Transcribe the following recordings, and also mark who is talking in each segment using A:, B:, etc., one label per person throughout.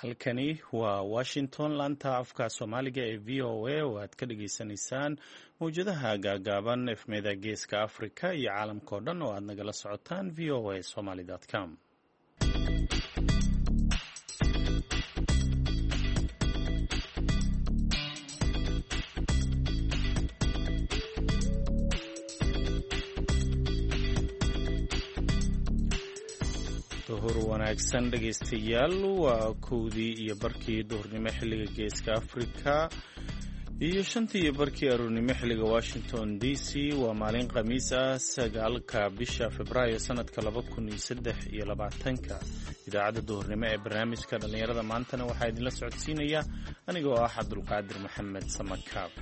A: halkani waa washington laanta afka soomaaliga ee v o a oo aad ka dhagaysanaysaan mawjadaha gaagaaban efmeda geeska africa iyo caalamkao dhan oo aad nagala socotaan v o a somaly com. duhur wanaagsan dhegaystayaal, waa kowdii iyo barkii duhurnimo xilliga geeska africa iyo shantii iyo barkii aroornimo xilliga washington d c. waa maalin khamiis ah 9 bisha februaayo sanadka 2023. idaacadda duhurnimo ee barnaamijka dhallinyarada maantana waxaa idinla socodsiinaya anigoo ah cabdulqaadir maxamed samakaab.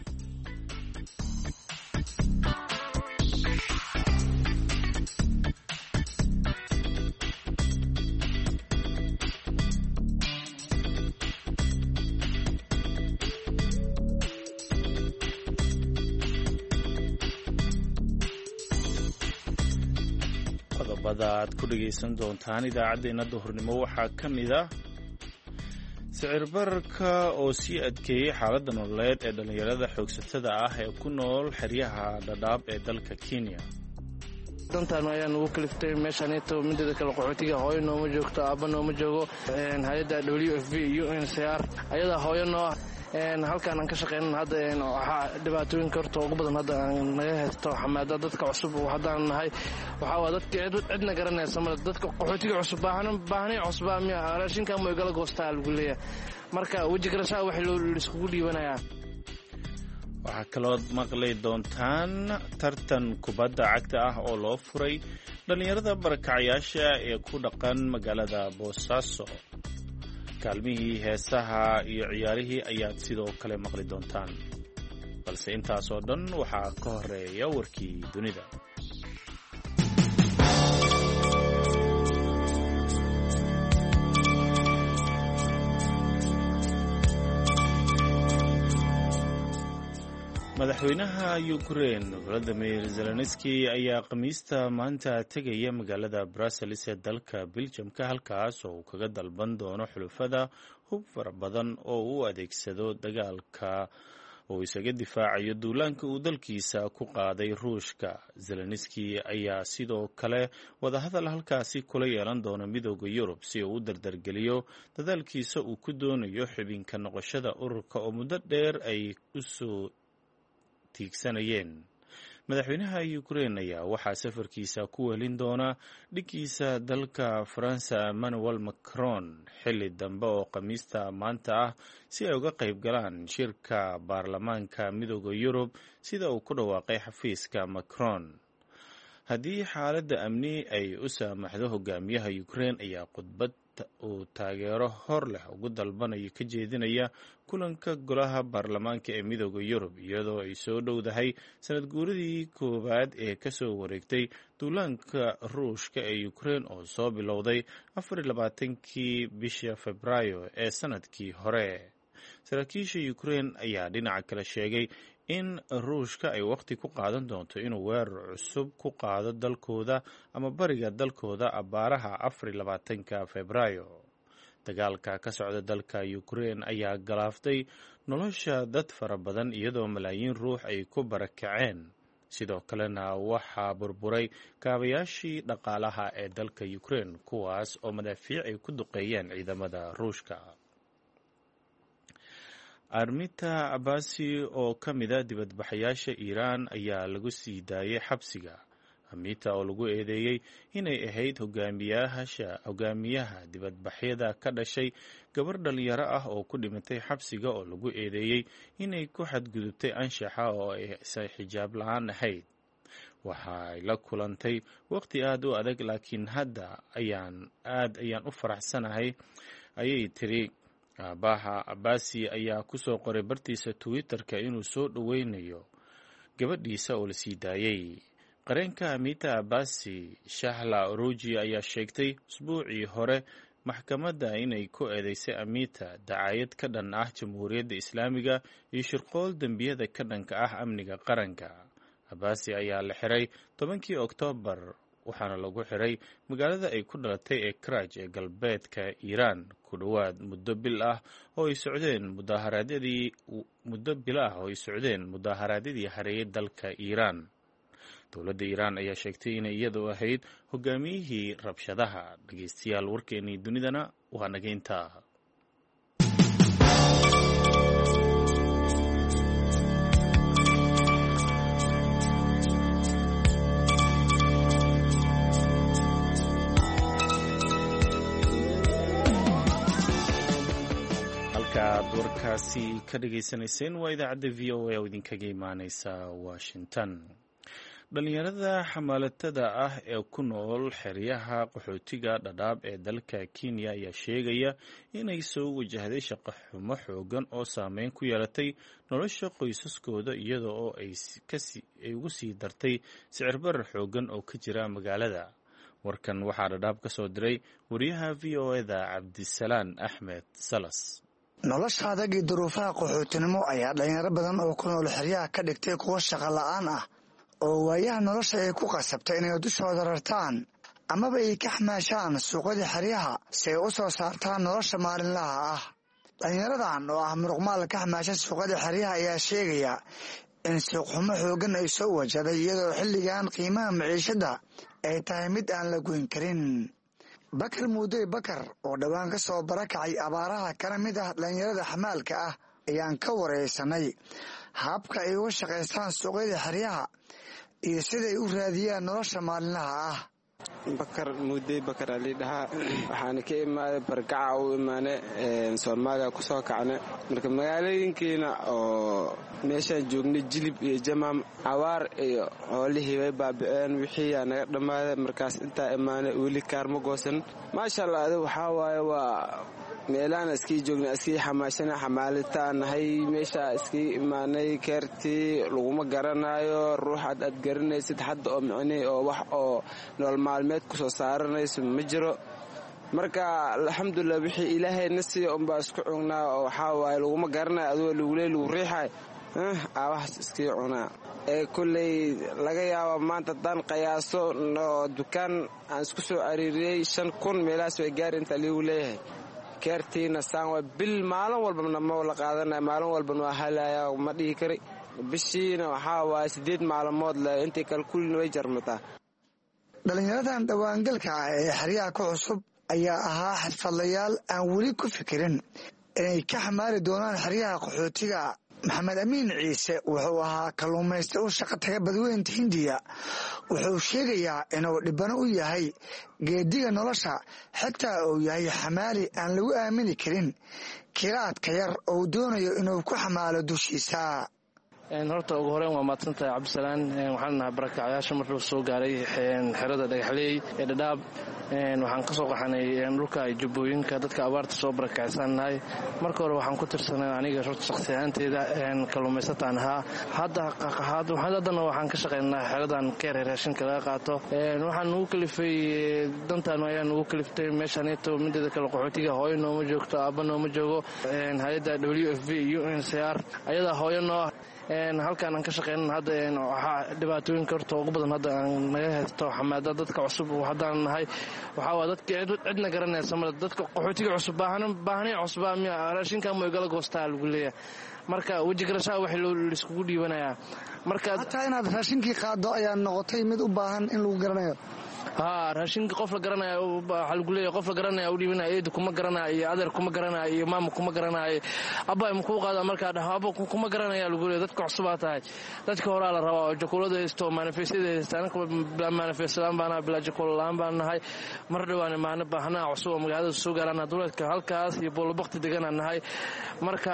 A: aad ku dhegaysan doontaan idaacaddeenna duhurnimo waxaa ka mid ah sicir bararka oo sii adkeeyey xaaladda nololeed ee dhallinyarada xoogsatada ah ee ku nool xeryaha dhadhaab ee dalka kenya.
B: dantaan ayaan ugu kaliftay meeshaanito mideeda kale qaxootiga hooyo nooma joogto, aabba nooma joogo. hay-adda w f b UNHCR ayadaa hooyo noo ah. halkaan aan ka shaqeynan hadda waxaa dhibaatooyinka horta ugu badan hadda aan naga haysto xamaada dadka cusub haddaan nahay. waxaa waa dadka cidna garanaysa male, dadka qaxootiga cusub baahnay cusbaa miya raashinkan ma igala goostaa lagu leeyahay. marka weji garashaa wax laiskugu dhiibanayaa.
A: waxaa kalood maqli doontaan tartan kubadda cagta ah oo loo furay dhallinyarada barakacayaasha ee ku dhaqan magaalada boosaaso. kaalmihii heesaha iyo ciyaarihii ayaad sidoo kale maqli doontaan, balse intaasoo dhan waxaa ka horeeya warkii dunida. madaxweynaha Ukraine Volodymyr Zelensky ayaa khamiista maanta tegaya magaalada Brussels ee dalka Belgium-ka, halkaas oo uu kaga dalban doono xulafada hub fara badan oo uu adeegsado dagaalka oo isaga difaacayo duulaanka uu dalkiisa ku qaaday Ruushka. Zelensky ayaa sidoo kale wadahadal halkaasi kula yeelan doona midowda Yurub si uu u dardargeliyo dadaalkiisa uu ku doonayo xubinka noqoshada ururka oo muddo dheer ay u soo tiigsanayeen. madaxweynaha Ukraine ayaa waxaa safarkiisa ku welin doona dhiggiisa dalka Faransa Emmanuel Macron xilli dambe oo khamiista maanta ah si ay uga qayb galaan shirka baarlamaanka midowda Yurub sida uu ku dhawaaqay xafiiska Macron. haddii xaaladda amni ay u saamaxdo, hogaamiyaha Ukraine ayaa khudbad uu taageero hor leh ugu dalbanaya ka jeedinaya kulanka golaha baarlamaanka ee midowda Yurub, iyadoo ay soo dhowdahay sanad guuradii koowaad ee ka soo wareegtay duulaanka Ruushka ee Ukraine oo soo bilowday 24kii bisha Febraayo ee sanadkii hore. saraakiisha Ukraine ayaa dhinaca kale sheegay in Ruushka ay waqti ku qaadan doonto inuu weerar cusub ku qaado dalkooda ama bariga dalkooda abbaaraha 24ka Febraayo. dagaalka ka socda dalka Ukraine ayaa galaaftay nolosha dad fara badan iyadoo malaayiin ruux ay ku barakaceen. sidoo kalena waxaa burburay kaabayaashii dhaqaalaha ee dalka Ukraine, kuwaas oo madaafiic ay ku duqeeyeen ciidamada Ruushka. Armita Abbasi oo ka mid ah dibadbaxayaasha Iiraan ayaa lagu sii daayay xabsiga. Armita oo lagu eedeeyey inay ahayd hogaamiyaha dibadbaxyada ka dhashay gabar dhalinyaro ah oo ku dhimatay xabsiga oo lagu eedeeyey inay ku xadgudubtay anshaxa oo aysan xijaab la-aan ahayd. waxa ay la kulantay waqti aad u adag, laakiin hadda ayaan u faraxsanahay ayay tiri. aabaha Abbasi ayaa ku soo qoray bartiisa Twitter-ka inuu soo dhoweynayo gabadhiisa oo la sii daayay. qareenka Amita Abbasi, Shahla Oruji, ayaa sheegtay usbuucii hore maxkamadda inay ku eedeysay Amita dacaayad ka dhan ah Jamhuuriyadda Islaamiga iyo shirqool dembiyada ka dhanka ah amniga qaranka. Abbasi ayaa la xiray 10kii Oktoobar waxaana lagu xiray magaalada ay ku dhalatay ee Karaj ee galbeedka Iiraan ku dhowaad muddo bil ah oo ay socdeen mudaaharaadyadii hareeyay dalka Iiraan. dowladda Iiraan ayaa sheegtay inay iyadu ahayd hogaamiyihii rabshadaha. dhegeystayaal, warkeennii dunidana waa nageynta. halkaad warkaasi ka dhegaysanayseen waa idaacadda v o a oo idinkaga imaaneysa Washington. dhalinyarada xamaalatada ah ee ku nool xeryaha qaxootiga Dadaab ee dalka Kenya ayaa sheegaya inay soo wajahday shaqo xumo xoogan oo saameyn ku yeelatay nolosha qoysaskooda iyada oo ay ugu sii dartay sicir barar xoogan oo ka jira magaalada. warkan waxaa Dadaab ka soo diray wariyaha v o a-da Cabdisalaan Axmed Salas.
C: nolosha adag iyo duruufaha qaxootinimo ayaa dhalinyaro badan oo ku nool xeryaha ka dhigtay kuwo shaqo la'aan ah oo waayaha nolosha ay ku qasabtay inay dushooda rartaan amaba ay ka xamaashaan suuqyada xeryaha si ay u soo saartaan nolosha maalinlaha ah. dhalinyaradan oo ah muruqmaal ka xamaasha suuqyada xeryaha ayaa sheegaya in suuqxumo xoogan ay soo wajahday iyadoo xilligan qiimaha maciishada ay tahay mid aan la goyn karin. Bakar Muudey Bakar oo dhowaan ka soo barakacay abaaraha kana mid ah dhalinyarada xamaalka ah ayaan ka wareysanay habka ay uga shaqaystaan suuqyada xeryaha iyo siday u raadiyaan nolosha maalinlaha ah.
D: Bakar Muudey Bakar ali dhaha waxaan ka imaaday barkaca u imaanay Soomaaliya ku soo kacnay marka magaalooyinkeena oo meeshaan joognay Jilib iyo Jamaam awaar iyo xoolihii way baaba'een wixii naga dhamaaday markaas inta imaanay weli kaarma goosan maasha Allah waxa waaye waa meelaan iskii joognay iskii xamaashana xamaalitaan hay meesha iskii imaanay keertii laguma garanayo ruux aad garanaysid hadda oo micnay oo wax oo nolol maalmeed ku soo saaranayso ma jiro marka alxamdulillah wixii ilaahay nasiyo umba isku cunaa oo waxa waaye laguma garanayo adoo lagu riixay wax iskii cunaa kulley laga yaabo maanta dan qiyaaso dukaan aan isku soo aririyay 5,000 meelaas way gaar inta lagu leeyahay keertiina saan waa bil maalin walbana ma la qaadanay maalin walbana waa halaya ma dhihi kari bishiina waxa waa 8 maalmood la intii kala kulin way jarmataa.
C: dhalinyaradan dhawaangalka ah ee xeryaha ku cusub ayaa ahaa xirfadlayaal aan weli ku fikirin inay ka xamaali doonaan xeryaha qaxootiga. Maxamed Amiin Ciise wuxuu ahaa kalluumayste u shaqo taga badweynta Hindiya. wuxuu sheegayaa inuu dhibano u yahay geediga nolosha xitaa uu yahay xamaali aan lagu aamini karin kiraadka yar oo doonayo inuu ku xamaalo dushiisa.
B: horta ugu horeen waa maadsantahay Cabdisalaan. waxaan nahay barakacayaasha markuu soo gaaray xerada Dhagaxleey ee Dadaab. waxaan ka soo qaxanay dhulka Jubbooyinka dadka abaarta soo barakacsannahay. marka hore waxaan ku tirsanay aniga shakhsi ahaanteeda kalluumaysataan ahaa. haddana waxaan ka shaqeynaa xeradan keer raashinka laga qaato. waxaan ugu kalifay dantaan ayaan ugu kaliftay meeshaanito midda kale qaxootiga hooyo nooma joogto aabba nooma joogo. hay'adda WFP iyo UNHCR ayada hooyo noo halkaan aan ka shaqeynaa hadda waxaa dhibaatooyinka horta ugu badan hadda aan naga haysto xamaada dadka cusub haddaan nahay waxaa waa dadka cidna garanaysa mar dadka qaxootiga cusub baahanay cusub raashinka ma igala goostaa lagu leeyahay marka waji garashaa wax loo iskugu dhiibanayaa marka
C: hataa inaad raashinkii qaado ayaa noqotay mid u baahan in lagu garanayo.
B: raashinka qof la garanayo waxa lagu leeyahay qof la garanayo u dhiibanayo eed kuma garanayo iyo adeer kuma garanayo iyo maam kuma garanayo abba ma ku qaada marka dhahaabo kuma garanayo lagu leeyahay dadka cusub tahay dadka hore la rabo jokolada haysto manifestada haystaan bila manifestaan baana bila jokolaan baan nahay mar dhawaan maana baahna cusub magaalada soo gaarana dawladka halkaas iyo boolbaqti deganaan nahay marka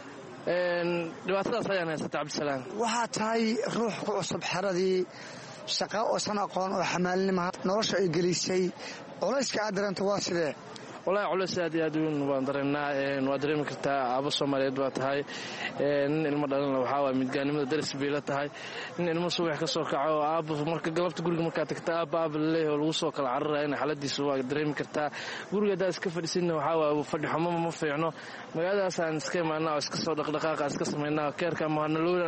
B: dhibaatadaas ayaan haystaa Cabdisalaan.
C: waxaa tahay ruux ku cusub xeradii shaqo oo san aqoon oo xamaalinimo nolosha ay gelisay culayska aad dareento waa sidee?
B: walahi culays aad iyo aad weyn waan dareennaa waa dareemi kartaa aabo Soomaaliyeed baa tahay nin ilmo dhalana waxaa waay midgaanimada daris bay la tahay nin ilmo subax ka soo kaco aabo marka galabta guriga markaa tagta aabo leeyahay lagu soo kala cararaya in xaaladiisa waa dareemi kartaa guriga daas ka fadhiisina waxaa waay fadhi xumo ma fiicno magaaladaas aan iska imaanaa iska soo dhaqdhaqaaqa iska sameynaa keerka ama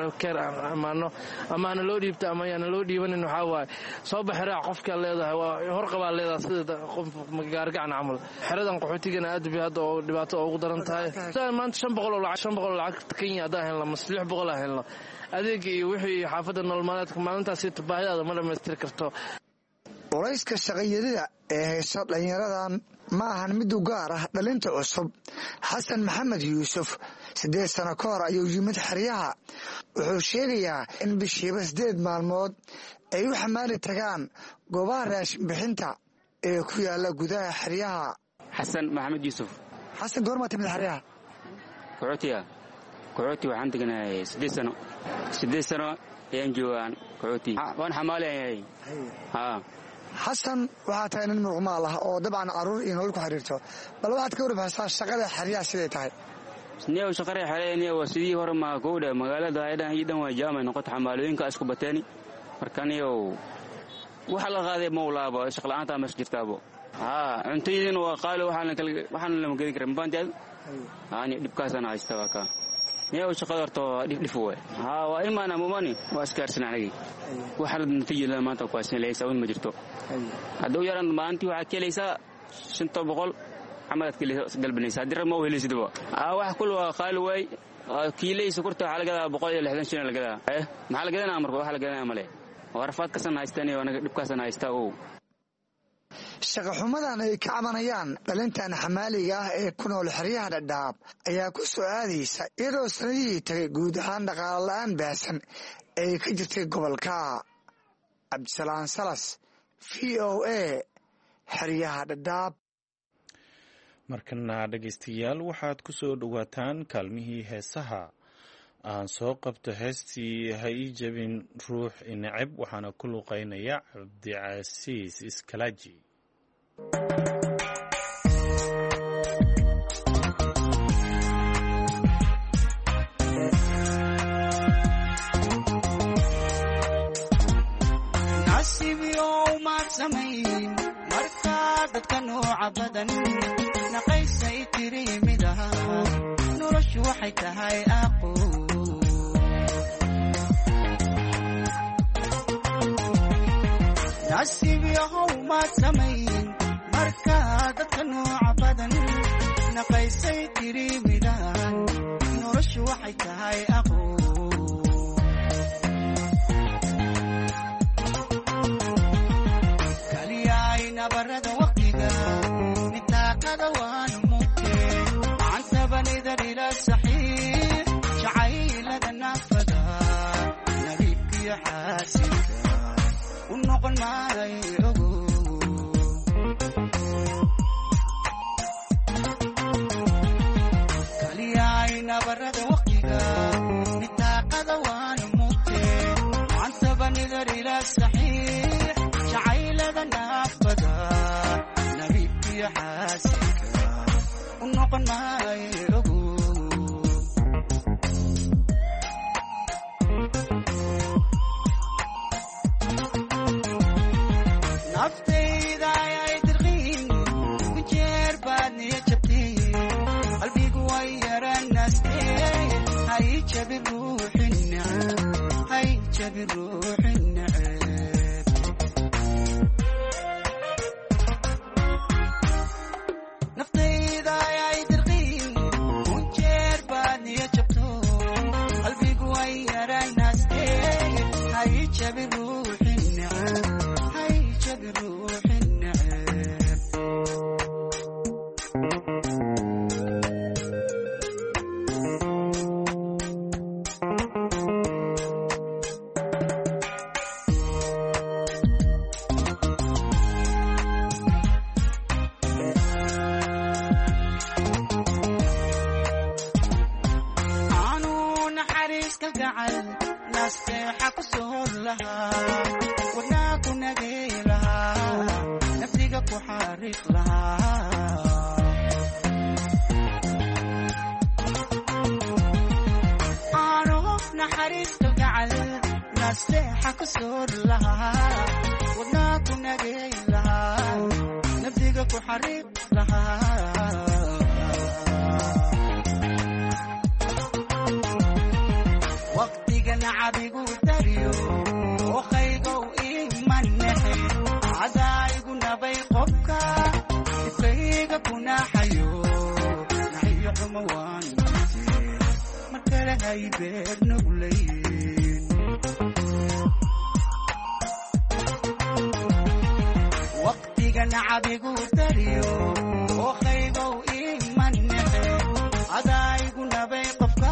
B: ana loo dhiibta ama aan loo dhiibanin waxaa waay soo baxraa qofka leedahay waa hor qabaa leedahay sida qof gaargacan amal xeradan qaxootigana aad bay hadda oo dhibaato ugu daran tahay maanta 500 lacag Kenya hadda helno mas 600 helno adeeg iyo wixii xaafadda nololeedka maalintaas si baahidaada ma dhameystir karto
C: warayska shaqadeeda ee hayso dhalinyaradan ma ahan mid u gaar ah dhalinta cusub xasan maxamed yuusuf 8 sano ka hor ayuu yimid xeryaha wuxuu sheegayaa in bishiiba 8 maalmood ay u xamaali tagaan goobaha raashin bixinta ee ku yaala gudaha xeryaha
E: xasan maxamed yuusuf
C: xasan goorma timid xeryaha
E: كعوتي waxaan deganahay 8 sano ayaan joogaan كعوتي waan xamaalahay
C: xasan waxa tahay nin muqmaal ah oo dabcan caruur iyo nolol ku xiriirto bal waxaad ka warbixisay shaqada xeryaha sidee tahay
E: niyo shaqada xeryaha waa sidii hore ma ku dheer magaalada aydan waa jaamay noqot xamaalooyinka isku bateeni markaniyo waxa la qaaday mawlaabo shaqo la'aanta ma jirtaabo cuntaydin waa qaali waxaan lama geli karin baanteed dhibkaasana haysta waa ka niyo shaqada horto dhif way waa imaana mumani waa iskaarsanay waxa la natiijada maanta ku asnaysa oo ma jirto haduu yaran maantii waxa kaleeysa 500 amadad kale galbanaysa dir ma wehelisidba wax kul waa qaali way kiilaysa kurta waxa laga 160 laga maxaa laga gadanaa marka waxa laga gadanaa male warfaad ka san haystaan iyo anaga dhibkaasana haysta oo
C: shaqa xumadan ay ka cabanayaan dhalintan xamaaliga ah ee ku nool xeryaha Dhadhaab ayaa ku soo aadaysa iyadoo sanadihii tagay guud ahaan dhaqaale la'aan baahsan ay ka jirtay gobolka Cabdisalaam Salas VOA xeryaha Dhadhaab
A: markana dhageystayaal waxaad ku soo dhawaataan kaalmihii heesaha aan soo qabto heestii ha ii jabin ruux inacib waxaana ku luqeynaya Cabdicasiis Iskalaaji
F: nasiibyo ma samayn marka dadka nooca badan naqaysay tiriimidaha noloshu waxay tahay aqoon nasiibyo ma samayn marka dadka nooca badan naqaysay tiriimidaha noloshu waxay tahay aqoon barada waqtiga nitaaqada waan mugtee anta banida ila saxiix jacaylada nafada nabibkiyo xaasinka u noqon maayo kaliyayna barada waqtiga nitaaqada waan mugtee anta banida ila saxiix jacaylada nafada nabibkiyo xaasinka u noqon maayo naftayda ay dirqiin ku jeer baad niyo jabtiin qalbigu way yaranaastee hay jabi ruuxin naftayda ay dirqiin ku jeer baad niyo jabto qalbigu way yaranaastee hay jabi ruuxin nasteexa ku soo lahaa wadnaa ku nagay lahaa nafsiga ku xariiq lahaa nasteexa ku soor lahaa wadnaa ku nagay lahaa nafdiga ku xariib lahaa waqtiga nacabigu dariyo oqaygow imannexe cadaayigu nabay qobka ifkayga ku naaxayo naxiyo xumo waan markale hay beer nuglayn waqtiga nacabigu dariyo oqaygow imannexe cadaayigu nabay qobka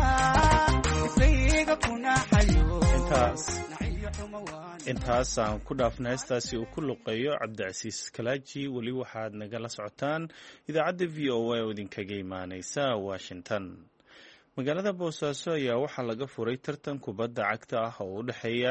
A: intaas aan ku dhaafna heestaasi uu ku luqeeyo cabdicasiis kalaaji. weli waxaad nagala socotaan idaacadda v o a oo idinkaga imaaneysa washington. magaalada boosaaso ayaa waxaa laga furay tartan kubadda cagta ah oo u dhexeeya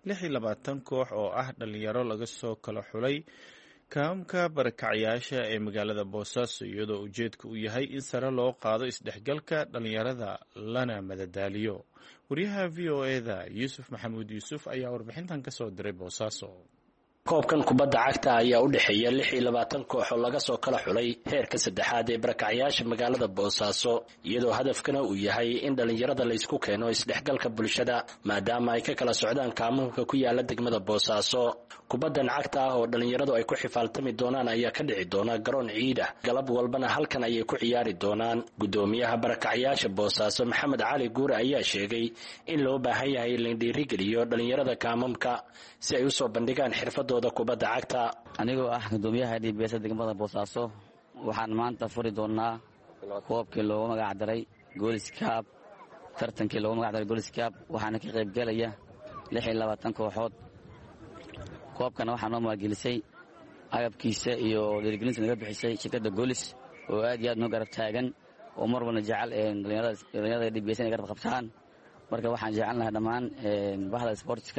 A: 26 koox oo ah dhalinyaro laga soo kala xulay kaamka barakacyaasha ee magaalada boosaaso, iyadoo ujeedka uu yahay in sare loo qaado isdhexgalka dhalinyarada lana madadaaliyo. wariyaha v o eda yuusuf maxamuud yuusuf ayaa warbixintan ka soo diray boosaaso.
G: koobkan kubadda cagta ayaa u dhexeeya 26 koox oo laga soo kala xulay heerka saddexaad ee barakacyaasha magaalada boosaaso, iyadoo hadafkana uu yahay in dhalinyarada laysku keeno isdhexgalka bulshada maadaama ay ka kala socdaan kaamunka ku yaala degmada boosaaso. kubaddan cagta ah oo dhalinyaradu ay ku xifaaltami doonaan ayaa ka dhici doona garoon ciid ah. galab walbana halkan ayay ku ciyaari doonaan. gudoomiyaha barakacyaasha boosaaso maxamed cali guure ayaa sheegay in loo baahan yahay in la dhiirigeliyo dhalinyarada kaamamka si ay usoo bandhigaan xirfadooda kubadda cagta.
H: anigoo ah gudoomiyaha dhiibeesa degmada boosaaso waxaan maanta furi doonaa koobkii loogu magac daray gooliskaab, tartankii loogu magac daray gooliskaab, waxaana ka qayb galaya 26 kooxood. koobkana waxaa noo maalgelisay agabkiisa iyo dhiirigelinta naga bixisay shirkadda goolis oo aad iyo aad noo garab taagan oo mar walba jecel dhalinyarada dhiibeesa inay garab qabtaan. marka waxaan jecelnahay dhammaan bahda sportska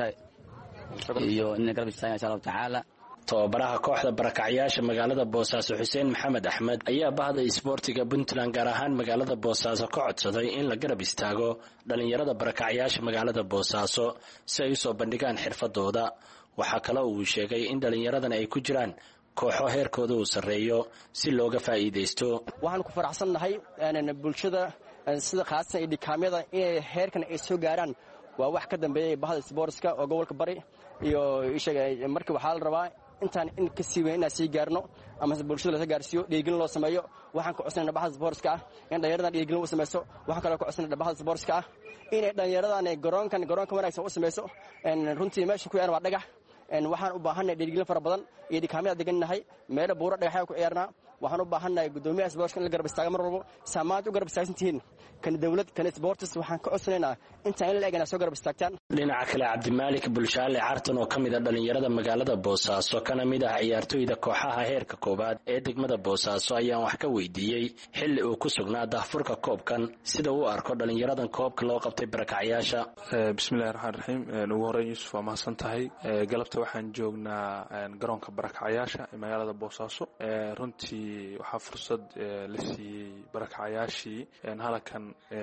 H: iyo inay garab istaagaan insha allahu tacaala.
G: tababaraha kooxda barakacyaasha magaalada boosaaso xuseen maxamed axmed ayaa bahda isboortiga puntland gaar ahaan magaalada boosaaso ka codsaday in la garab istaago dhalinyarada barakacyaasha magaalada boosaaso si ay usoo bandhigaan xirfadooda. waxaa kale uu sheegay in dhalinyaradan ay ku jiraan kooxo heerkooda uu sarreeyo si looga faa'iidaysto.
I: waxaan ku faraxsannahay bulshada sida khaasatan iyo dhikaamyada inay heerkan ay soo gaaraan waa wax ka dambeeyay bahda sportska oo gobolka bari iyo markii waxaa la rabaa intaan in ka sii weyn inaan sii gaarno ama bulshada la gaarsiiyo dhiirigelin loo sameeyo. waxaan ku codsanayna bahda sportska ah in dhalinyaradan dhiirigelin u samayso. waxaan kaloo ku codsanayna bahda sportska ah inay dhalinyaradan garoonka wanaagsan u samayso. runtii meesha ku yaana waa dhagax. waxaan u baahannahay dhiirigelin fara badan iyo dhikaamyada degannahay meelo buuro dhagaxyaa ku ciyaarnaa. waxaan u baahannahay gudoomiyaha sportska in la garab istaaga mar walbo saamaanta u garab istaagsan tihiin kan dawlad kan sports. waxaan ka codsanaynaa intaan in la egana soo garab istaagtaan.
G: dhinaca kale cabdimaalik bulshaale cartan oo ka mid a dhalinyarada magaalada boosaaso kana mid ah ciyaartooyda kooxaha heerka koowaad ee degmada boosaaso ayaan wax ka weydiiyey xilli uu ku sugnaa daahfurka koobkan sida uu arko dhalinyaradan koobka loo qabtay barakacyaasha.
J: bismillahi raxmaan raxiim. ugu horeyn yuusuf waa mahadsan tahay. galabta waxaan joognaa garoonka barakacyaasha ee magaalada boosaaso. runtii waxaa fursad la siiyey barakacyaashii halkan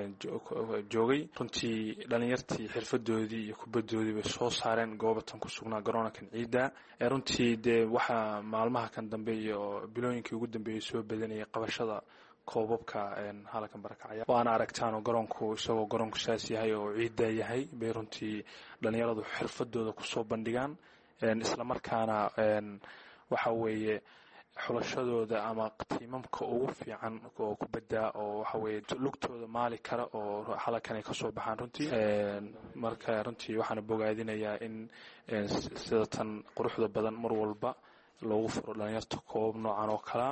J: joogay. runtii dhalinyartii xirfadoodii iyo kubadoodii bay soo saareen goobatan ku sugnaa garoonkan ciidda. runtii dee waxaa maalmaha kan dambe iyo bilooyinkii ugu dambeeyey soo badanayay qabashada koobabka halkan barakacya. waana aragtaan garoonku isagoo garoonku saas yahay oo ciidda yahay bay runtii dhalinyaradu xirfadooda kusoo bandhigaan. islamarkaana waxa weeye xulashadooda ama tiimamka ugu fiican oo kubadda oo waxa weeye lugtooda maali kara oo halkan ay ka soo baxaan runtii. marka runtii waxaan bogaadinayaa in sida tan quruxda badan mar walba loogu furo dhalinyarta koob noocan oo kala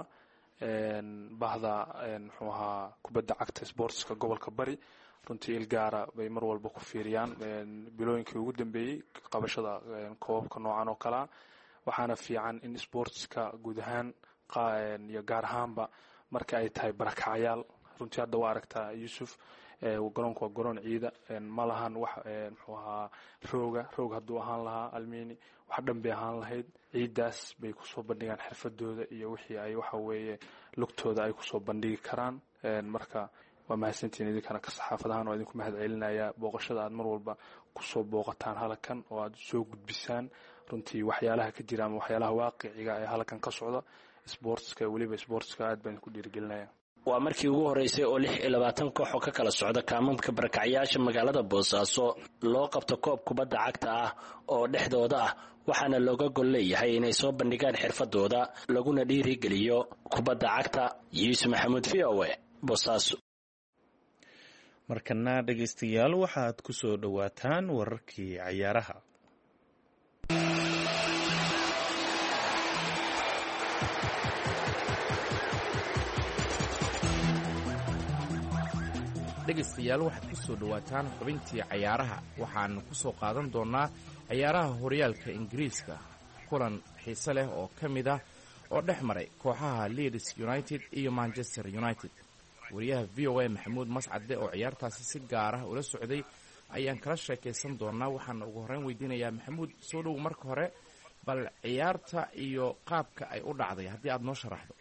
J: bahda muxuu ahaa kubadda cagta sportska gobolka bari runtii ilgaara bay mar walba ku fiiriyaan bilooyinkii ugu dambeeyey qabashada koobabka noocan oo kala. waxaana fiican in sportska guud ahaan iyo gaar ahaanba marka ay tahay barakacyaal. runtii hadda waa aragtaa yuusuf garoonku waa garoon ciida ma lahan wax muxuu ahaa roog hadduu ahaan lahaa almiini wax dhan bay ahaan lahayd. ciiddaas bay kusoo bandhigaan xirfadooda iyo wixii ay waxa weeye lugtooda ay kusoo bandhigi karaan. marka waa mahadsantiin idinkana ka saxaafadahaan waa idinku mahad celinayaa booqashada aad mar walba kusoo booqataan halkan oo aad soo gudbisaan runtii waxyaalaha ka jira ama waxyaalaha waaqiciga ee halkan ka socda sportska weliba sportska aad baan ku dhiirigelinaya.
G: waa markii ugu horeysay oo 26 koox oo ka kala socda kaamamka barakacyaasha magaalada Boosaaso loo qabto koob kubadda cagta ah oo dhexdooda ah waxaana looga gol leeyahay inay soo bandhigaan xirfadooda laguna dhiirigeliyo kubadda cagta. Yuusuf Maxamuud VOA Boosaaso.
A: markana dhegaystayaal waxaad ku soo dhawaataan wararkii ciyaaraha.
K: dhegaystayaal waxaad ku soo dhawaataan xubintii cayaaraha waxaanu ku soo qaadan doonnaa ciyaaraha horyaalka ingiriiska kulan xiise leh oo ka mid ah oo dhex maray kooxaha Leeds United iyo Manchester United. wariyaha VOA Maxamuud Mascade oo ciyaartaasi si gaar ah ula socday ayaan kala sheekaysan doonnaa. waxaana ugu horreyn weydiinayaa Maxamuud, soo dhow marka hore bal ciyaarta iyo qaabka ay u dhacday haddii aad noo sharaxdo.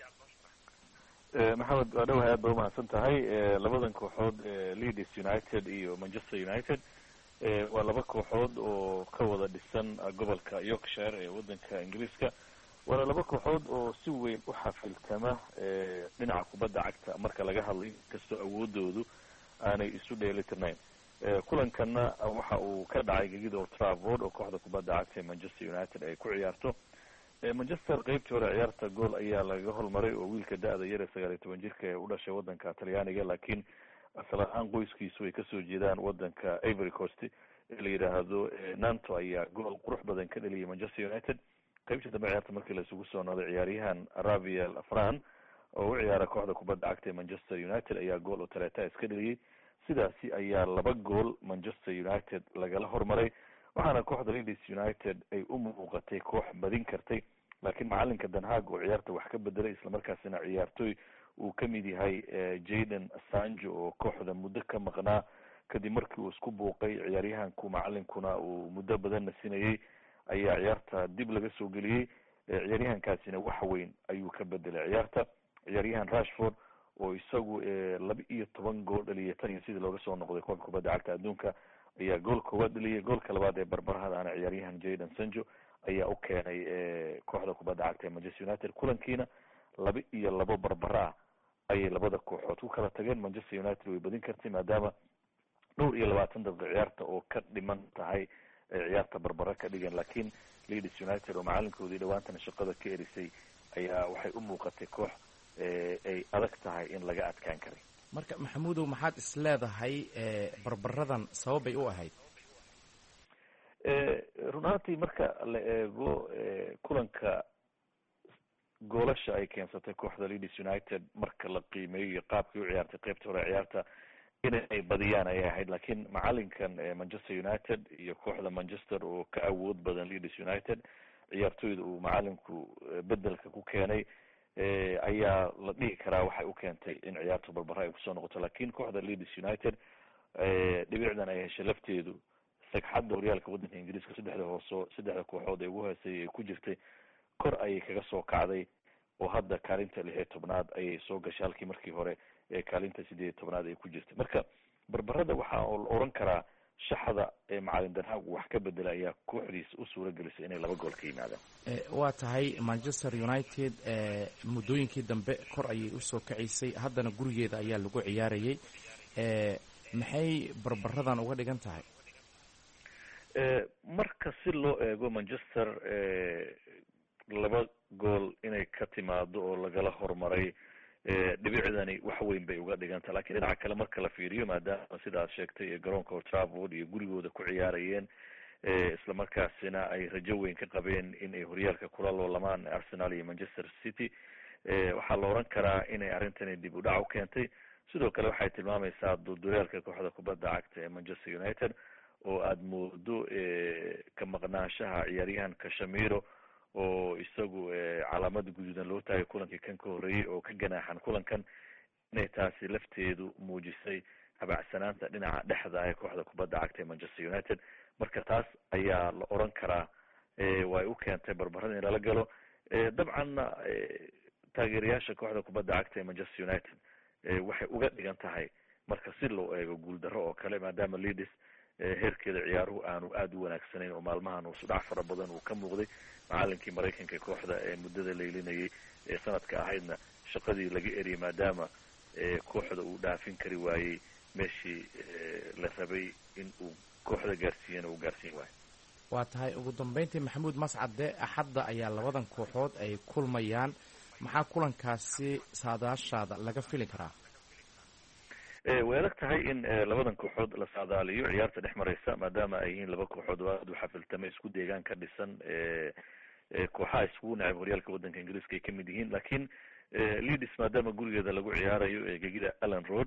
L: maxamed waa dhowahay, aad ba umahadsan tahay. labadan kooxood Leeds United iyo Manchester United waa laba kooxood oo ka wada dhisan gobolka Yorkshire ee wadanka Ingiriiska. waana laba kooxood oo si weyn u xafiltama dhinaca kubadda cagta marka laga hadlayo kastoo awoodoodu aanay isu dheelitirnayn. kulankana waxa uu ka dhacay gegida Old Trafford oo kooxda kubadda cagta ee Manchester United ay ku ciyaarto. Manchester qaybtii hore ciyaarta gool ayaa laga hormaray oo wiilka da-da yar ee 19 jirka ee u dhashay wadanka Talyaaniga, laakiin asal ahaan qoyskiisu ay kasoo jeedaan wadanka Ivory Coast ee la yidhaahdo Nanto ayaa gool qurux badan ka dhaliyay Manchester United. qaybtii dambe ciyaarta markii la isugu soo noqday ciyaaryahan Rafael Varane oo u ciyaara kooxda kubadda cagta ee Manchester United ayaa gool oo taleeta iska dhaliyay. sidaasi ayaa 2 gool Manchester United lagala hormaray, waxaana kooxda Leeds United ay u muuqatay koox badin kartay, laakiin macalinka Den Haag oo ciyaarta wax ka bedelay islamarkaasina ciyaartoy uu ka mid yahay Jadon Sancho oo kooxda muddo ka maqnaa kadib markii uu isku buuqay ciyaaryahanku macalinkuna uu muddo badan nasinayay ayaa ciyaarta dib laga soo geliyey. ciyaaryahankaasina wax weyn ayuu ka bedelay ciyaarta. ciyaaryahan Rashford oo isagu 12 gool dhaliyay tan iyo sidii looga soo noqday koobka kubadda cagta adduunka ayaa gool koowaad dhaliyay. goolka labaad ee barbarahadaana ciyaaryahan Jadon Sancho ayaa u keenay kooxda kubadda cagta ee Manchester United. kulankiina 2-2 barbara ayay labada kooxood ku kala tageen. Manchester United way badin kartay maadaama 20 daqiiqo ciyaarta oo ka dhiman tahay ciyaarta barbara ka dhigan, laakiin Leeds United oo macalinkoodii dhawaantana shaqada ka erisay ayaa waxay u muuqatay koox ay adag tahay in laga adkaan karay.
K: marka Maxamuudow, maxaad is leedahay barbaradan sababay u ahayd?
L: run ahaantii marka la eego kulanka goolasha ay keensatay kooxda Leeds United marka la qiimeeyo iyo qaabkii u ciyaartay qaybta hore ciyaarta inay badiyaan ayay ahayd, laakiin macalinkan Manchester United iyo kooxda Manchester oo ka awood badan Leeds United ciyaartoyda uu macalinku bedelka ku keenay ayaa la dhihi karaa waxay u keentay in ciyaartu barbara ay kusoo noqoto. laakiin kooxda Leeds United dhibicdan ay heshay lafteedu sagxadda horyaalka wadanka Ingiriiska saddexda kooxood ee ugu hooseeyay ay ku jirtay kor ayay kaga soo kacday oo hadda kaalinta 16aad ayay soo gashay halkii markii hore ee kaalinta 18aad ay ku jirtay. marka barbarada waxa la oran karaa shaxda ee macalin Den Haag wax ka bedelay ayaa kooxdiisa u suura gelisay inay 2 gool ka yimaadaan.
K: waa tahay Manchester United muddooyinkii dambe kor ayay u soo kacisay, haddana gurigeeda ayaa lagu ciyaarayay. maxay barbaradan uga dhigan tahay?
L: marka si loo eego Manchester 2 gool inay ka timaado oo lagala hormaray dhibicdani wax weyn bay uga dhiganta, laakiin dhinaca kale marka la fiiriyo maadaama sidaad sheegtay garoonka Old Trafford iyo gurigooda ku ciyaarayeen isla markaasina ay rajo weyn ka qabeen in ay horyaalka kula loolamaan Arsenal iyo Manchester City, waxaa la oran karaa inay arrintani dib u dhac u keentay. sidoo kale waxay tilmaamaysaa duuduleelka kooxda kubadda cagta ee Manchester United oo aad moodo ka maqnaanshaha ciyaaryahan Casemiro oo isagu calaamad guduudan loo taagay kulankii kan ka horeeyay oo ka ganaaxan kulankan, inay taasi lafteedu muujisay habacsanaanta dhinaca dhexda ee kooxda kubadda cagta ee Manchester United. marka taas ayaa la oran karaa way u keentay barbarada in lala galo. dabcanna taageerayaasha kooxda kubadda cagta ee Manchester United waxay uga dhigan tahay marka si loo eego guuldarro oo kale maadaama Leeds heerkeeda ciyaaruhu aanu aad u wanaagsanayn oo maalmahan uu sudhac fara badan uu ka muuqday macallinkii Mareykanka kooxda ee muddada leelinayay ee sanadka ahaydna shaqadii laga eriyay maadaama kooxda uu dhaafin kari waayey meeshii la rabay in uu kooxda gaarsiiyana uu gaarsiin waayo.
K: waa tahay ugu dambeyntii maxamuud mascade axadda ayaa labadan kooxood ay kulmayaan maxaa kulankaasi saadaashaada laga fili karaa?
L: way adag tahay in labadan kooxood la saadaaliyo ciyaarta dhex maraysa maadaama ay yihiin laba kooxood oo aad u xafiltama isku deegaan ka dhisan kooxaha isugu nacab horyaalka waddanka ingiriiska ay ka mid yihiin laakiin Leeds maadaama gurigeeda lagu ciyaarayo gegida Allen Road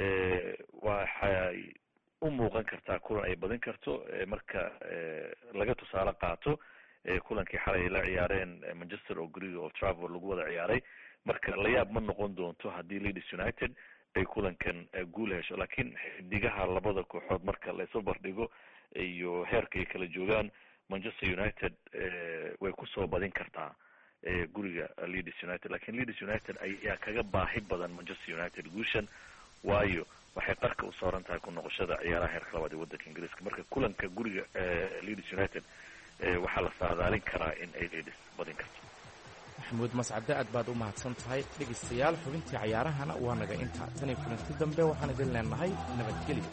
L: waxay u muuqan kartaa kulan ay badin karto marka laga tusaale qaato kulankii xalay ay la ciyaareen Manchester oo guriga Old Trafford lagu wada ciyaaray marka la yaab ma noqon doonto haddii Leeds United ay kulankan guul hesho laakiin xidigaha labada kooxood marka la isoo bardhigo iyo heerka ay kala joogaan Manchester United way ku soo badin kartaa guriga Leeds United laakiin Leeds United ayaa kaga baahi badan Manchester United guushan waayo waxay qarka u saaran tahay ku noqoshada ciyaaraha heerka labaad ee waddanka Ingiriiska marka kulanka guriga Leeds United waxaa la saadaalin karaa in ay Leeds badin karto.
K: maxamuud mascade aad baad u mahadsan tahay dhegaystayaal xubintii cayaarahana waa naga intaa tan iyo kulanti dambe waxaan idin leenahay nabadgelyo.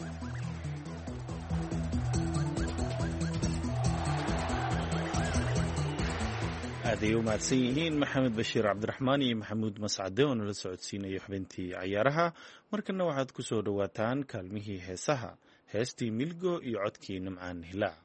A: aaday u mahadsan yihiin maxamed bashiir cabdiraxmaan iyo maxamuud mascade oo nala socodsiinayo xubintii cayaaraha markana waxaad ku soo dhowaataan kaalmihii heesaha heestii milgo iyo codkii nimcaan hilaac.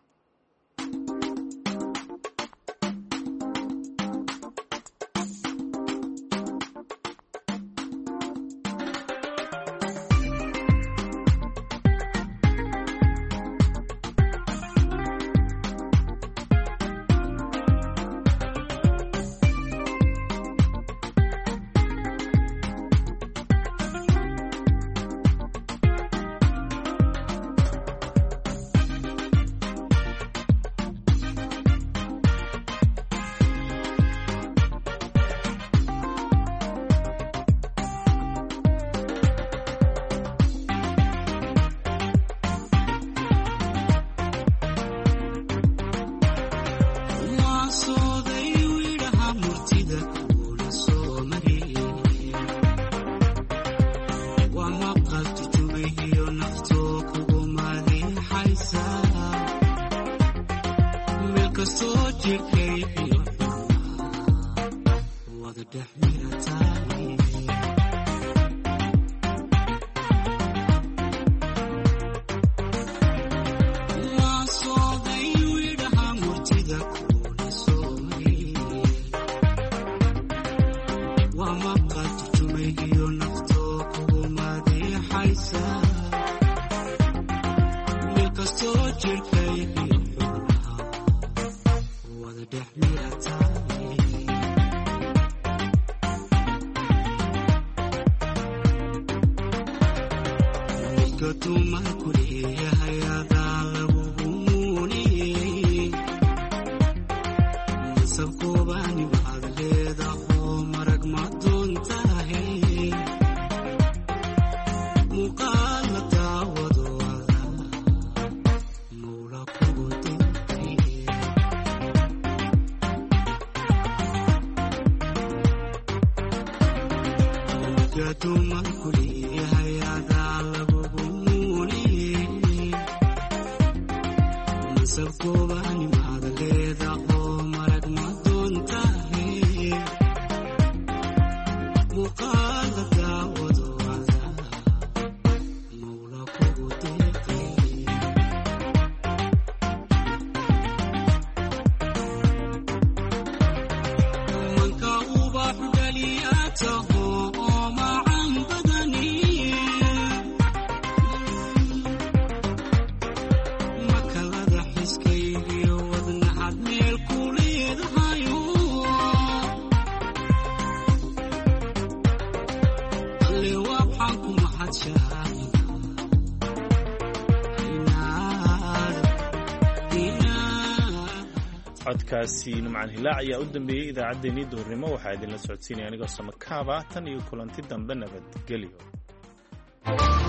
A: codkaasi nimcaan hilaac ayaa u dambeeyey idaacaddeenii duhurnimo waxaa idinla socodsiinaya anigoo samakaaba tan iyo kulanti dambe nabadgelyo.